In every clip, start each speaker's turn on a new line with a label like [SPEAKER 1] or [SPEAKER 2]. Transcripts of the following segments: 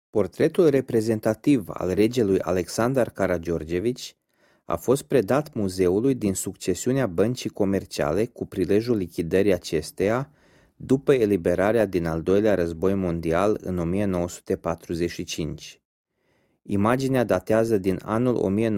[SPEAKER 1] Portretul reprezentativ al regelui Alexandar Karageorgevici a fost predat muzeului din succesiunea băncii comerciale cu prilejul lichidării acesteia după eliberarea din al doilea război mondial în 1945. Imaginea datează din anul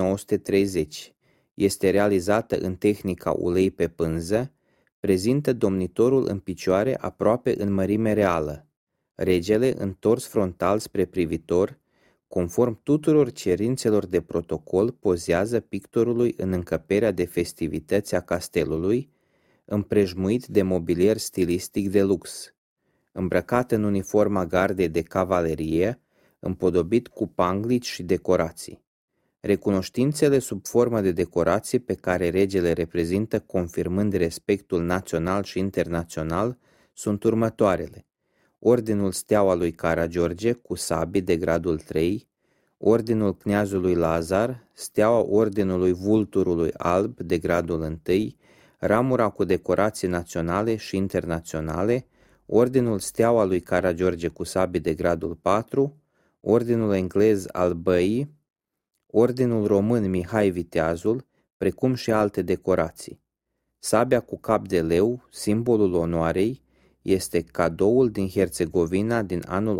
[SPEAKER 1] 1930, este realizată în tehnica ulei pe pânză, prezintă domnitorul în picioare aproape în mărime reală, regele întors frontal spre privitor, conform tuturor cerințelor de protocol, pozează pictorului în încăperea de festivități a castelului, împrejmuit de mobilier stilistic de lux, îmbrăcat în uniforma gardei de cavalerie, împodobit cu panglici și decorații. Recunoștințele sub formă de decorații pe care regele reprezintă confirmând respectul național și internațional sunt următoarele: Ordinul Steaua lui Karageorge cu sabii de gradul 3, Ordinul Kneazului Lazar, Steaua Ordinului Vulturului Alb de gradul 1, ramura cu decorații naționale și internaționale, Ordinul Steaua lui Karageorge cu sabii de gradul 4, Ordinul Englez al Băii, Ordinul Român Mihai Viteazul, precum și alte decorații. Sabia cu cap de leu, simbolul onoarei, este cadoul din Herțegovina din anul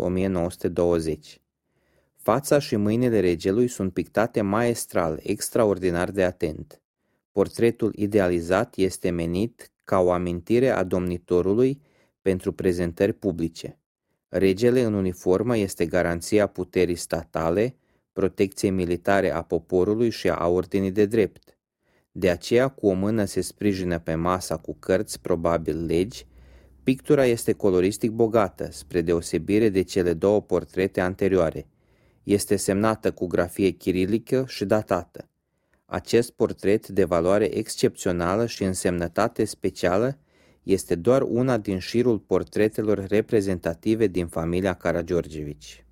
[SPEAKER 1] 1920. Fața și mâinile regelui sunt pictate maestral, extraordinar de atent. Portretul idealizat este menit ca o amintire a domnitorului pentru prezentări publice. Regele în uniformă este garanția puterii statale, protecției militare a poporului și a ordinii de drept. De aceea, cu o mână se sprijină pe masa cu cărți, probabil legi. Pictura este coloristic bogată, spre deosebire de cele două portrete anterioare. Este semnată cu grafie chirilică și datată. Acest portret de valoare excepțională și însemnătate specială este doar una din șirul portretelor reprezentative din familia Karageorgevici.